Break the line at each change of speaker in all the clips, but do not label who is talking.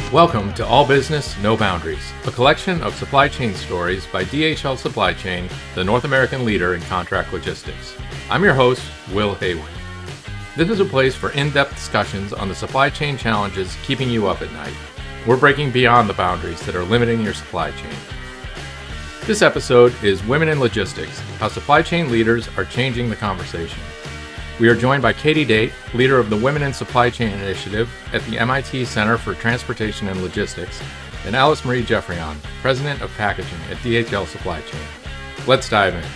Welcome to All Business, No Boundaries, a collection of supply chain stories by DHL Supply Chain, the North American leader in contract logistics. I'm your host, Will Hayward. This is a place for in-depth discussions on the supply chain challenges keeping you up at night. We're breaking beyond the boundaries that are limiting your supply chain. This episode is Women in Logistics, how supply chain leaders are changing the conversation. We are joined by Katie Date, leader of the Women in Supply Chain Initiative at the MIT Center for Transportation and Logistics, and Alice Marie Geoffrion, president of packaging at DHL Supply Chain. Let's dive in.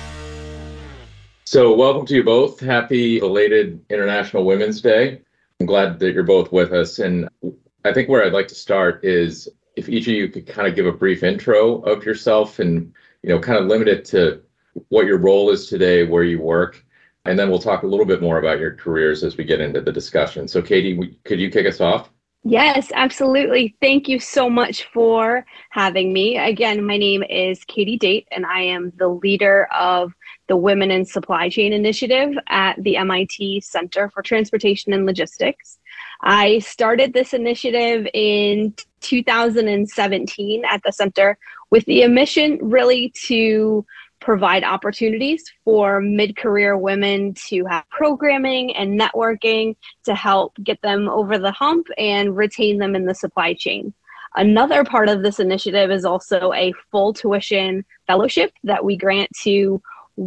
So welcome to you both. Happy belated International Women's Day. I'm glad that you're both with us. And I think where I'd like to start is if each of you could kind of give a brief intro of yourself and, kind of limit it to what your role is today, where you work. And then we'll talk a little bit more about your careers as we get into the discussion. So Katie, could you kick us off?
Yes, absolutely. Thank you so much for having me. Again, my name is Katie Date, and I am the leader of the Women in Supply Chain Initiative at the MIT Center for Transportation and Logistics. I started this initiative in 2017 at the center with the mission really to provide opportunities for mid-career women to have programming and networking to help get them over the hump and retain them in the supply chain. Another part of this initiative is also a full tuition fellowship that we grant to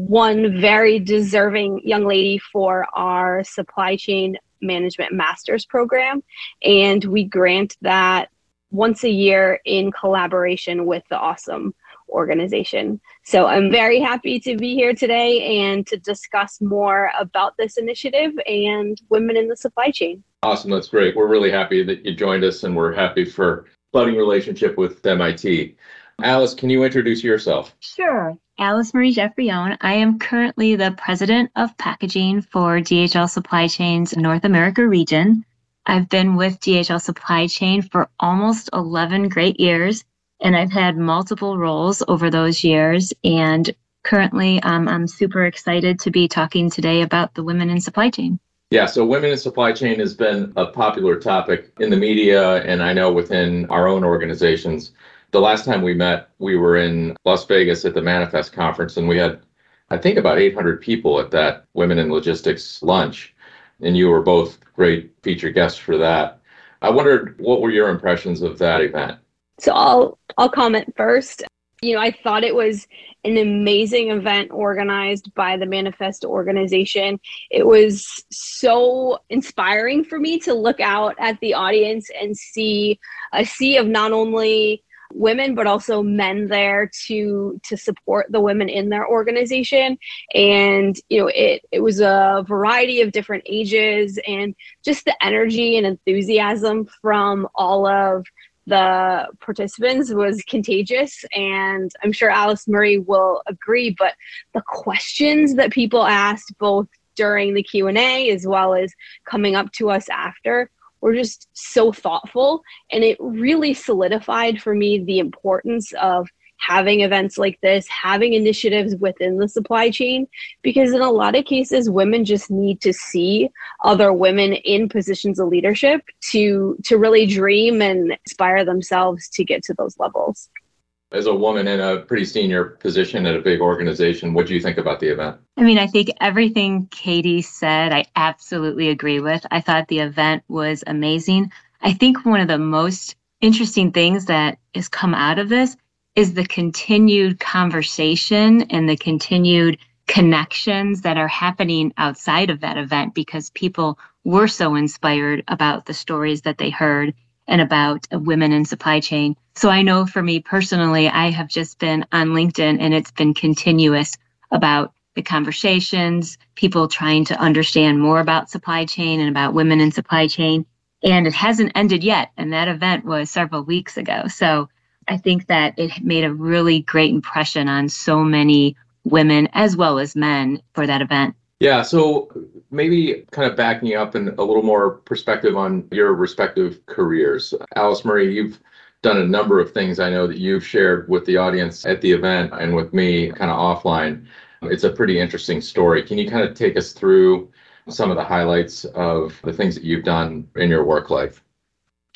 one very deserving young lady for our supply chain management master's program. And we grant that once a year in collaboration with the awesome organization. So I'm very happy to be here today and to discuss more about this initiative and women in the supply chain.
Awesome. That's great. We're really happy that you joined us, and we're happy for budding relationship with MIT. Alice, can you introduce yourself?
Sure. Alice Marie Geoffrion. I am currently the president of packaging for DHL Supply Chain's North America region. I've been with DHL Supply Chain for almost 11 great years. And I've had multiple roles over those years. And currently, I'm super excited to be talking today about the women in supply chain.
Yeah, so women in supply chain has been a popular topic in the media, and I know within our own organizations. The last time we met, we were in Las Vegas at the Manifest conference, and we had, I think, about 800 people at that Women in Logistics lunch. And you were both great featured guests for that. I wondered, what were your impressions of that event?
So I'll comment first. I thought it was an amazing event organized by the Manifest organization. It was so inspiring for me to look out at the audience and see a sea of not only women, but also men there to support the women in their organization. And, it was a variety of different ages, and just the energy and enthusiasm from all of the participants was contagious. And I'm sure Alice Marie will agree, but the questions that people asked both during the Q&A as well as coming up to us after were just so thoughtful. And it really solidified for me the importance of having events like this, having initiatives within the supply chain, because in a lot of cases, women just need to see other women in positions of leadership to really dream and inspire themselves to get to those levels.
As a woman in a pretty senior position at a big organization, what do you think about the event?
I think everything Katie said, I absolutely agree with. I thought the event was amazing. I think one of the most interesting things that has come out of this is the continued conversation and the continued connections that are happening outside of that event, because people were so inspired about the stories that they heard and about women in supply chain. So I know for me personally, I have just been on LinkedIn, and it's been continuous about the conversations, people trying to understand more about supply chain and about women in supply chain. And it hasn't ended yet. And that event was several weeks ago. So I think that it made a really great impression on so many women as well as men for that event.
Yeah, so maybe kind of backing up and a little more perspective on your respective careers. Alice Marie, you've done a number of things I know that you've shared with the audience at the event and with me kind of offline. It's a pretty interesting story. Can you kind of take us through some of the highlights of the things that you've done in your work life?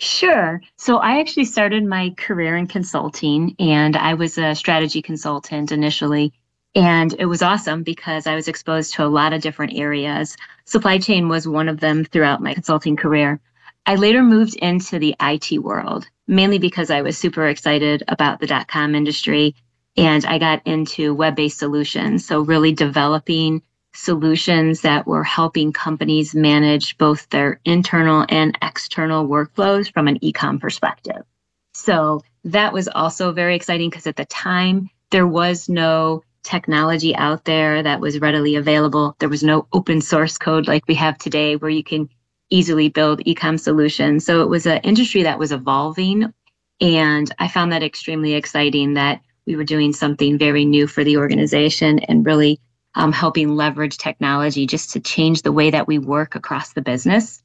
Sure. So I actually started my career in consulting, and I was a strategy consultant initially. And it was awesome because I was exposed to a lot of different areas. Supply chain was one of them throughout my consulting career. I later moved into the IT world, mainly because I was super excited about the dot-com industry, and I got into web-based solutions. So really developing solutions that were helping companies manage both their internal and external workflows from an e-com perspective. So that was also very exciting because at the time, there was no technology out there that was readily available. There was no open source code like we have today where you can easily build e-com solutions. So it was an industry that was evolving. And I found that extremely exciting that we were doing something very new for the organization and really helping leverage technology just to change the way that we work across the business.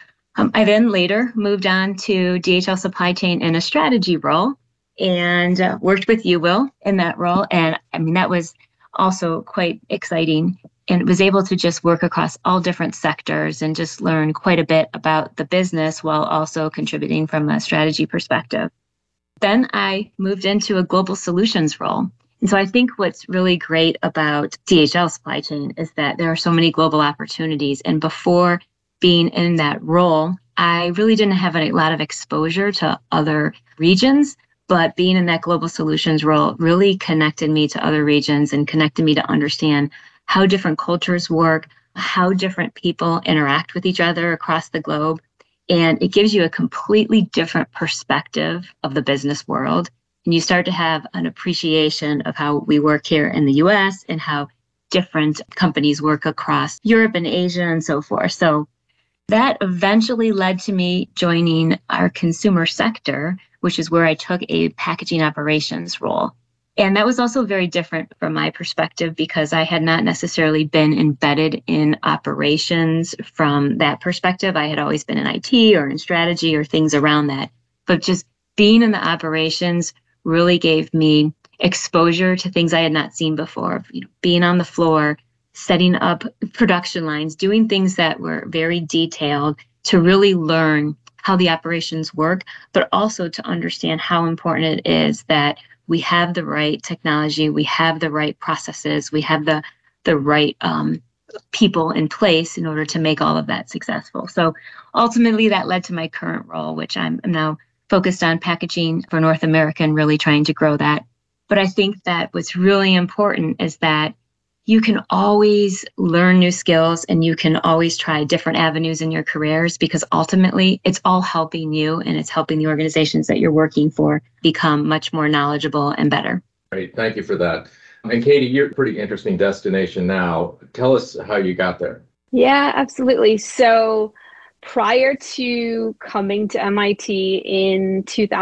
I then later moved on to DHL Supply Chain in a strategy role and worked with you, Will, in that role. And I mean, that was also quite exciting and was able to just work across all different sectors and just learn quite a bit about the business while also contributing from a strategy perspective. Then I moved into a global solutions role. And so I think what's really great about DHL Supply Chain is that there are so many global opportunities. And before being in that role, I really didn't have a lot of exposure to other regions, but being in that global solutions role really connected me to other regions and connected me to understand how different cultures work, how different people interact with each other across the globe. And it gives you a completely different perspective of the business world. And you start to have an appreciation of how we work here in the US and how different companies work across Europe and Asia and so forth. So that eventually led to me joining our consumer sector, which is where I took a packaging operations role. And that was also very different from my perspective because I had not necessarily been embedded in operations from that perspective. I had always been in IT or in strategy or things around that. But just being in the operations really gave me exposure to things I had not seen before, being on the floor, setting up production lines, doing things that were very detailed to really learn how the operations work, but also to understand how important it is that we have the right technology, we have the right processes, we have the right people in place in order to make all of that successful. So ultimately that led to my current role, which I'm now focused on packaging for North America and really trying to grow that. But I think that what's really important is that you can always learn new skills and you can always try different avenues in your careers because ultimately it's all helping you and it's helping the organizations that you're working for become much more knowledgeable and better.
Great. Thank you for that. And Katie, you're a pretty interesting destination now. Tell us how you got there.
Yeah, absolutely. So prior to coming to MIT in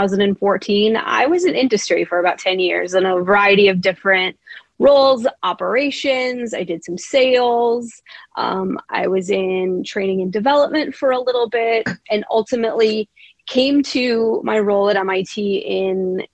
2014, I was in industry for about 10 years in a variety of different roles, operations. I did some sales. I was in training and development for a little bit and ultimately came to my role at MIT in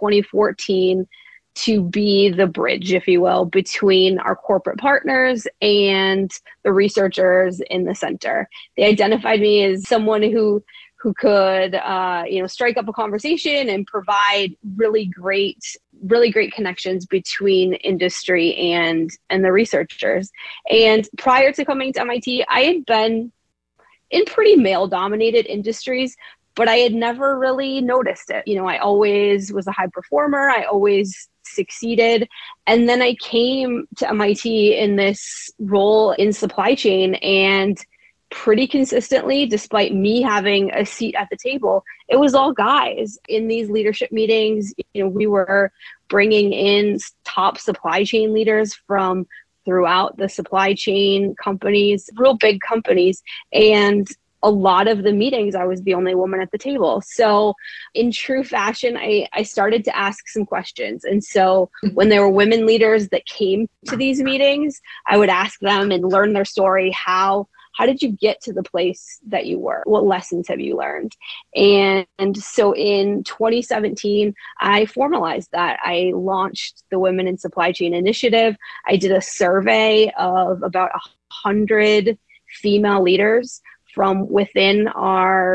2014 to be the bridge, if you will, between our corporate partners and the researchers in the center. They identified me as someone who could, strike up a conversation and provide really great connections between industry and the researchers. And prior to coming to MIT, I had been in pretty male-dominated industries, but I had never really noticed it. I always was a high performer. I always succeeded. And then I came to MIT in this role in supply chain, and pretty consistently, despite me having a seat at the table, it was all guys. In these leadership meetings, we were bringing in top supply chain leaders from throughout the supply chain companies, real big companies. And a lot of the meetings, I was the only woman at the table. So in true fashion, I started to ask some questions. And so when there were women leaders that came to these meetings, I would ask them and learn their story. How did you get to the place that you were? What lessons have you learned? And so in 2017, I formalized that. I launched the Women in Supply Chain Initiative. I did a survey of about 100 female leaders from within our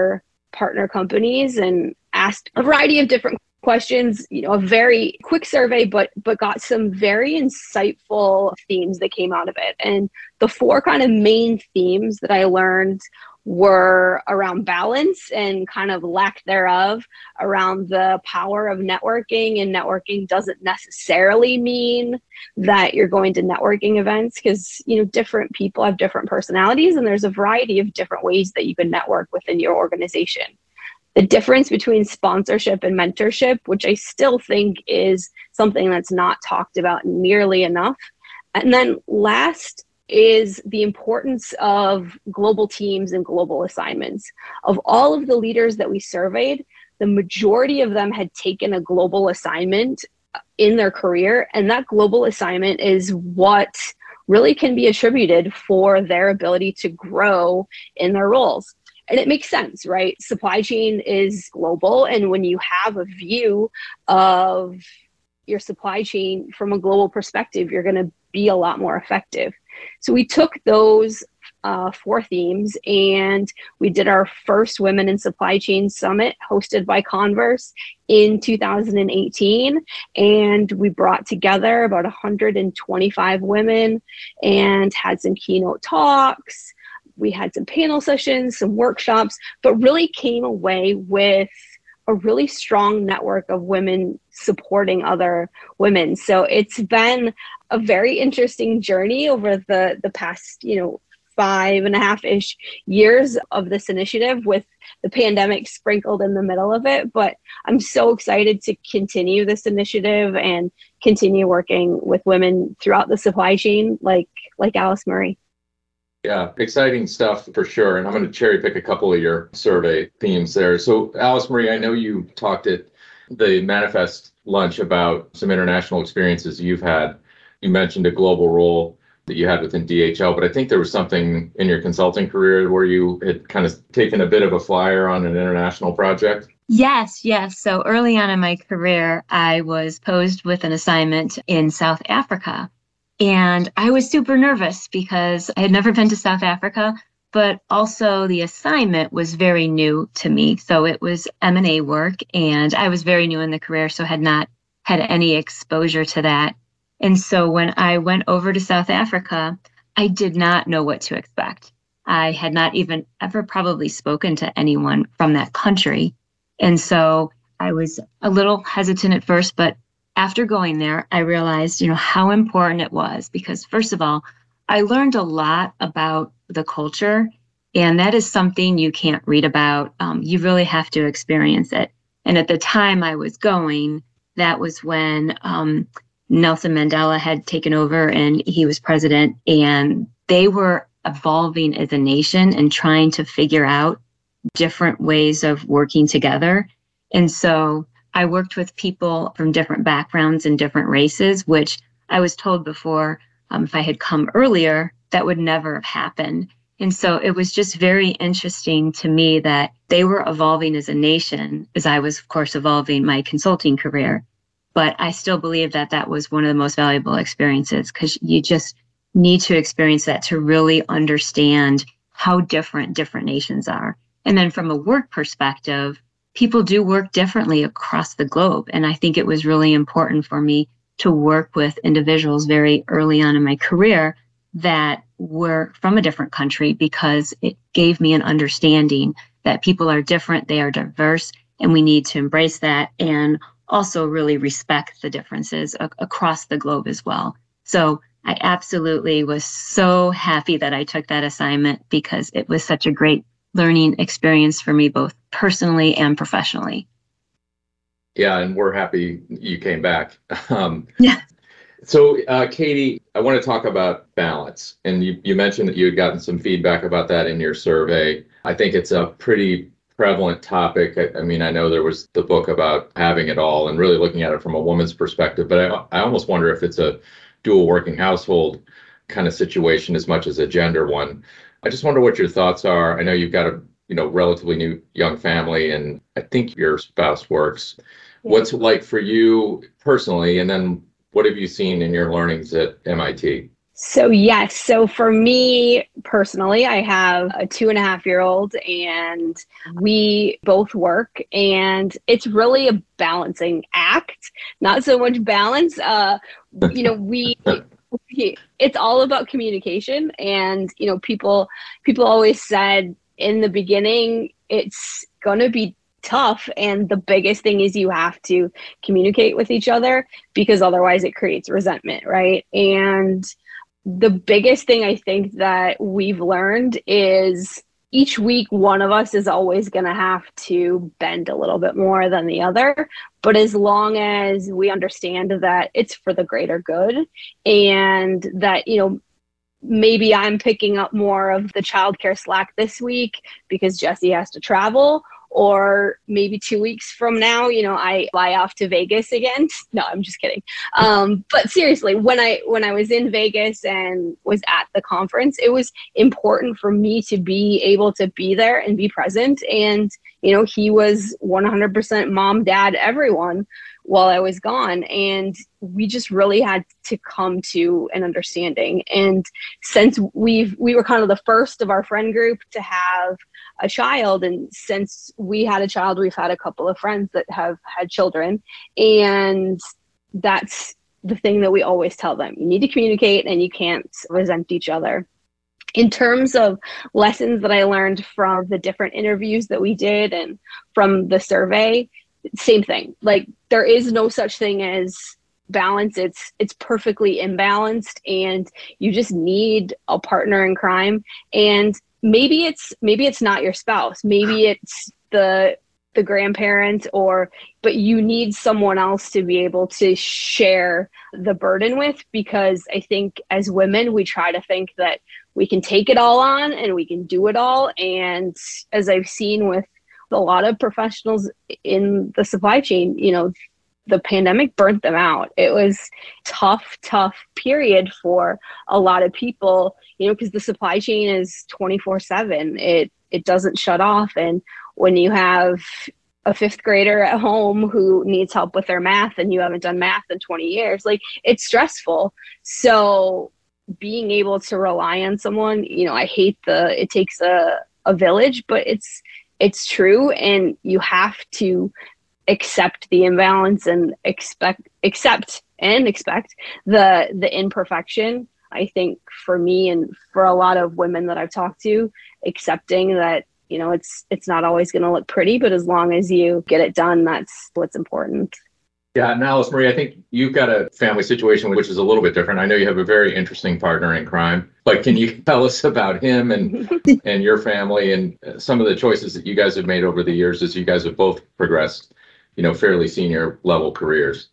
partner companies and asked a variety of different questions, a very quick survey, but got some very insightful themes that came out of it. And the four kind of main themes that I learned were around balance and kind of lack thereof, around the power of networking, and networking doesn't necessarily mean that you're going to networking events, because different people have different personalities, and there's a variety of different ways that you can network within your organization. The difference between sponsorship and mentorship, which I still think is something that's not talked about nearly enough. And then last is the importance of global teams and global assignments. Of all of the leaders that we surveyed, the majority of them had taken a global assignment in their career, and that global assignment is what really can be attributed for their ability to grow in their roles. And it makes sense, right? Supply chain is global, and when you have a view of your supply chain from a global perspective, you're going to be a lot more effective. So we took those four themes, and we did our first Women in Supply Chain Summit hosted by Converse in 2018. And we brought together about 125 women and had some keynote talks. We had some panel sessions, some workshops, but really came away with a really strong network of women supporting other women. So it's been a very interesting journey over the past, 5.5-ish years of this initiative, with the pandemic sprinkled in the middle of it. But I'm so excited to continue this initiative and continue working with women throughout the supply chain, like Alice Murray.
Yeah, exciting stuff for sure. And I'm going to cherry pick a couple of your survey themes there. So Alice Murray, I know you talked at the Manifest lunch about some international experiences you've had. You mentioned a global role that you had within DHL, but I think there was something in your consulting career where you had kind of taken a bit of a flyer on an international project.
Yes. So early on in my career, I was posed with an assignment in South Africa. And I was super nervous because I had never been to South Africa, but also the assignment was very new to me. So it was M&A work, and I was very new in the career, so had not had any exposure to that. And so when I went over to South Africa, I did not know what to expect. I had not even ever probably spoken to anyone from that country. And so I was a little hesitant at first, but after going there, I realized, how important it was, because first of all, I learned a lot about the culture, and that is something you can't read about. You really have to experience it. And at the time I was going, that was when Nelson Mandela had taken over and he was president, and they were evolving as a nation and trying to figure out different ways of working together. And so I worked with people from different backgrounds and different races, which I was told before, if I had come earlier, that would never have happened. And so it was just very interesting to me that they were evolving as a nation, as I was, of course, evolving my consulting career. But I still believe that that was one of the most valuable experiences, because you just need to experience that to really understand how different nations are. And then from a work perspective, people do work differently across the globe. And I think it was really important for me to work with individuals very early on in my career that were from a different country, because it gave me an understanding that people are different, they are diverse, and we need to embrace that and also really respect the differences across the globe as well. So I absolutely was so happy that I took that assignment, because it was such a great learning experience for me, both personally and professionally.
Yeah, and we're happy you came back.
Yeah.
So, Katie, I want to talk about balance. And you mentioned that you had gotten some feedback about that in your survey. I think it's a pretty prevalent topic. I mean, I know there was the book about having it all and really looking at it from a woman's perspective, but I almost wonder if it's a dual working household kind of situation as much as a gender one. I just wonder what your thoughts are. I know you've got a relatively new young family, and I think your spouse works. What's it like for you personally, and then what have you seen in your learnings at MIT?
So yes. So for me personally, I have a 2.5-year-old and we both work, and it's really a balancing act, not so much balance. We it's all about communication, and people always said in the beginning it's going to be tough, and the biggest thing is you have to communicate with each other, because otherwise it creates resentment, right? And the biggest thing I think that we've learned is each week one of us is always going to have to bend a little bit more than the other. But as long as we understand that it's for the greater good, and that, maybe I'm picking up more of the childcare slack this week because Jesse has to travel, or maybe 2 weeks from now, I fly off to Vegas again. No, I'm just kidding. But seriously, when I was in Vegas and was at the conference, it was important for me to be able to be there and be present. And, he was 100% mom, dad, everyone while I was gone. And we just really had to come to an understanding. And since we were kind of the first of our friend group to have a child, and since we had a child, we've had a couple of friends that have had children, and that's the thing that we always tell them: you need to communicate and you can't resent each other. In terms of lessons that I learned from the different interviews that we did and from the survey, same thing. Like, there is no such thing as balance. It's perfectly imbalanced, and you just need a partner in crime. And maybe it's not your spouse, maybe it's the grandparent, but you need someone else to be able to share the burden with, because I think as women, we try to think that we can take it all on and we can do it all. And as I've seen with a lot of professionals in the supply chain, the pandemic burnt them out. It was tough period for a lot of people, because the supply chain is 24/7. It doesn't shut off. And when you have a 5th grader at home who needs help with their math and you haven't done math in 20 years, like, it's stressful. So being able to rely on someone, I hate it takes a village, but it's true. And you have to accept the imbalance and accept the imperfection. I think for me and for a lot of women that I've talked to, accepting that, it's not always going to look pretty, but as long as you get it done, that's what's important.
Yeah. And Alice Marie, I think you've got a family situation which is a little bit different. I know you have a very interesting partner in crime, but can you tell us about him and and your family and some of the choices that you guys have made over the years as you guys have both progressed, fairly senior level careers?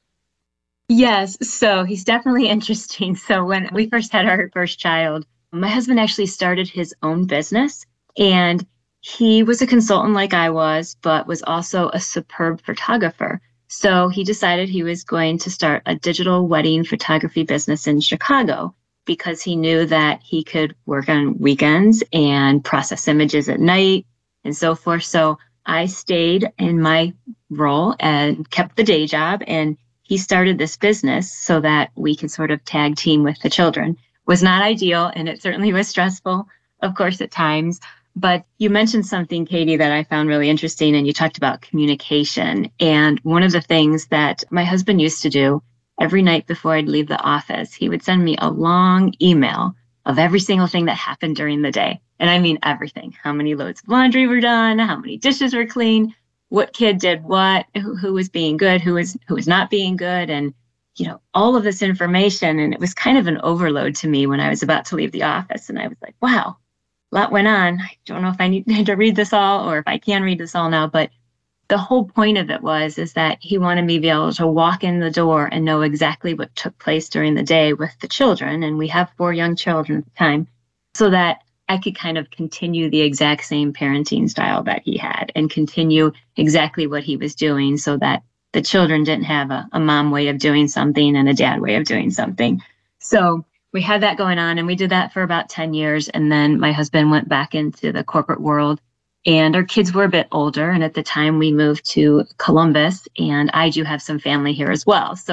Yes. So he's definitely interesting. So when we first had our first child, my husband actually started his own business, and he was a consultant like I was, but was also a superb photographer. So he decided he was going to start a digital wedding photography business in Chicago, because he knew that he could work on weekends and process images at night and so forth. So I stayed in my role and kept the day job, and he started this business so that we could sort of tag team with the children. It was not ideal, and it certainly was stressful, of course, at times. But you mentioned something, Katie, that I found really interesting, and you talked about communication. And one of the things that my husband used to do every night before I'd leave the office, he would send me a long email of every single thing that happened during the day. And I mean everything: how many loads of laundry were done, how many dishes were cleaned, what kid did what, who was being good, who was not being good, and all of this information. And it was kind of an overload to me when I was about to leave the office. And I was like, wow, a lot went on. I don't know if I need to read this all or if I can read this all now, but the whole point of it is that he wanted me to be able to walk in the door and know exactly what took place during the day with the children. And we have 4 young children at the time, so that I could kind of continue the exact same parenting style that he had and continue exactly what he was doing, so that the children didn't have a mom way of doing something and a dad way of doing something. So we had that going on, and we did that for about 10 years. And then my husband went back into the corporate world, and our kids were a bit older. And at the time we moved to Columbus, and I do have some family here as well. So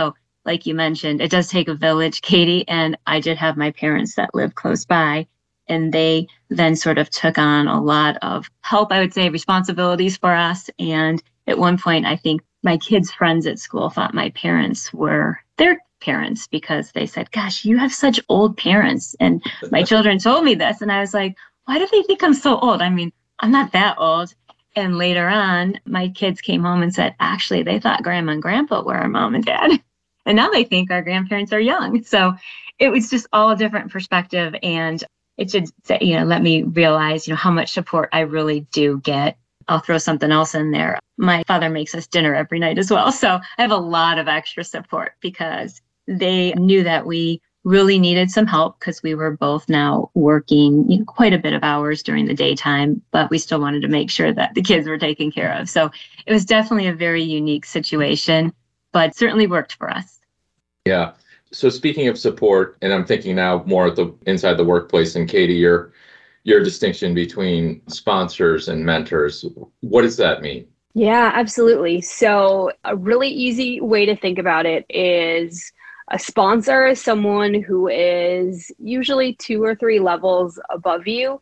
like you mentioned, it does take a village, Katie, and I did have my parents that live close by, and they then sort of took on a lot of help, I would say, responsibilities for us. And at one point, I think my kids' friends at school thought my parents were their parents because they said, gosh, you have such old parents. And my children told me this. And I was like, why do they think I'm so old? I mean, I'm not that old. And later on, my kids came home and said, actually, they thought grandma and grandpa were our mom and dad. And now they think our grandparents are young. So it was just all a different perspective. And it should say, let me realize, how much support I really do get. I'll throw something else in there. My father makes us dinner every night as well. So I have a lot of extra support because they knew that we really needed some help because we were both now working quite a bit of hours during the daytime, but we still wanted to make sure that the kids were taken care of. So it was definitely a very unique situation, but certainly worked for us.
Yeah. So speaking of support, and I'm thinking now more at the inside the workplace, and Katie, your distinction between sponsors and mentors, what does that mean?
Yeah, absolutely. So a really easy way to think about it is a sponsor is someone who is usually 2 or 3 levels above you,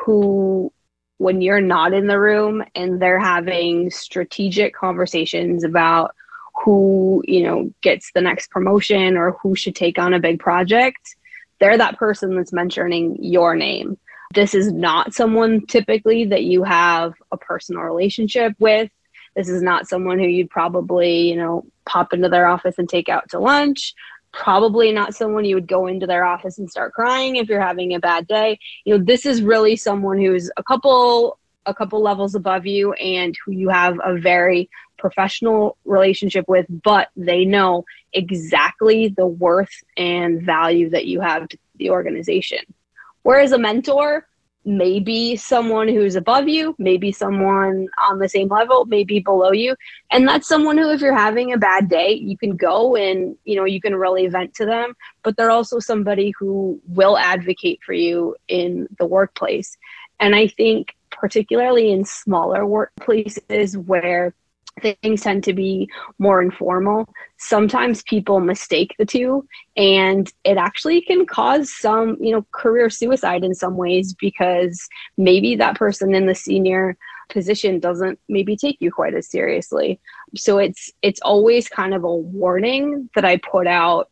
who, when you're not in the room and they're having strategic conversations about who, gets the next promotion or who should take on a big project, they're that person that's mentioning your name. This is not someone typically that you have a personal relationship with. This is not someone who you'd probably, pop into their office and take out to lunch. Probably not someone you would go into their office and start crying if you're having a bad day. This is really someone who's a couple levels above you and who you have a very professional relationship with, but they know exactly the worth and value that you have to the organization. Whereas a mentor may be someone who's above you, maybe someone on the same level, maybe below you. And that's someone who, if you're having a bad day, you can go and, you can really vent to them, but they're also somebody who will advocate for you in the workplace. And I think particularly in smaller workplaces where things tend to be more informal, sometimes people mistake the two, and it actually can cause some, career suicide in some ways, because maybe that person in the senior position doesn't maybe take you quite as seriously. So it's always kind of a warning that I put out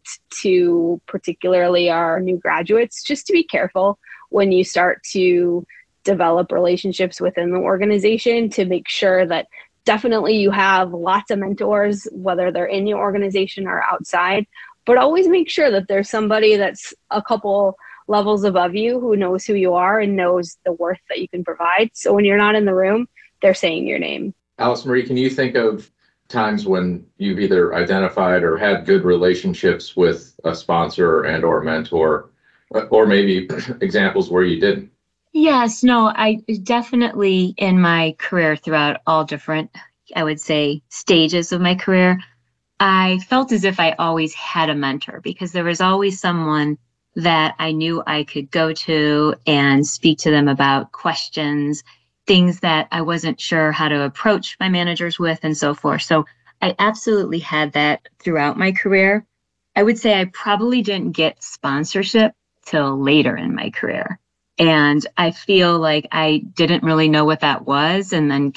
to particularly our new graduates, just to be careful when you start to develop relationships within the organization, to make sure that definitely you have lots of mentors, whether they're in your organization or outside, but always make sure that there's somebody that's a couple levels above you who knows who you are and knows the worth that you can provide. So when you're not in the room, they're saying your name.
Alice Marie, can you think of times when you've either identified or had good relationships with a sponsor and or mentor, or maybe examples where you didn't?
Yes, no, I definitely in my career throughout all different, I would say, stages of my career, I felt as if I always had a mentor, because there was always someone that I knew I could go to and speak to them about questions, things that I wasn't sure how to approach my managers with, and so forth. So I absolutely had that throughout my career. I would say I probably didn't get sponsorship till later in my career. And I feel like I didn't really know what that was. And then,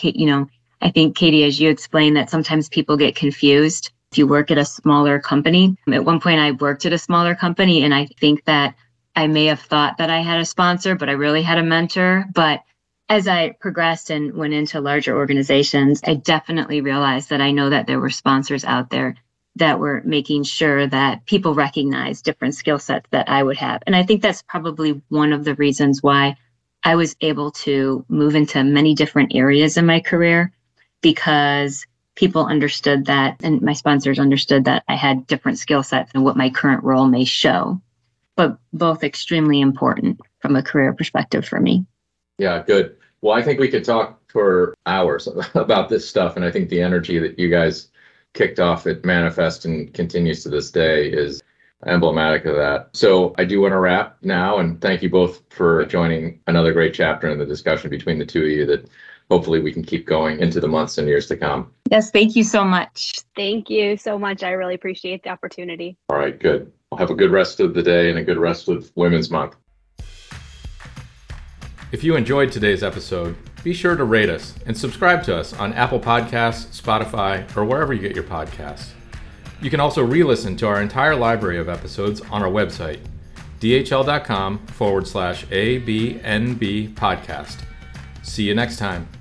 I think, Katie, as you explained, that sometimes people get confused if you work at a smaller company. At one point, I worked at a smaller company, and I think that I may have thought that I had a sponsor, but I really had a mentor. But as I progressed and went into larger organizations, I definitely realized that I know that there were sponsors out there that were making sure that people recognize different skill sets that I would have. And I think that's probably one of the reasons why I was able to move into many different areas in my career, because people understood that, and my sponsors understood that I had different skill sets and what my current role may show, but both extremely important from a career perspective for me.
Yeah, good. Well, I think we could talk for hours about this stuff. And I think the energy that you guys kicked off at Manifest and continues to this day is emblematic of that. So I do want to wrap now, and thank you both for joining another great chapter in the discussion between the two of you that hopefully we can keep going into the months and years to come.
Yes, thank you so much.
Thank you so much. I really appreciate the opportunity.
All right, good. Well, have a good rest of the day and a good rest of Women's Month. If you enjoyed today's episode, be sure to rate us and subscribe to us on Apple Podcasts, Spotify, or wherever you get your podcasts. You can also re-listen to our entire library of episodes on our website, dhl.com/ABNB podcast. See you next time.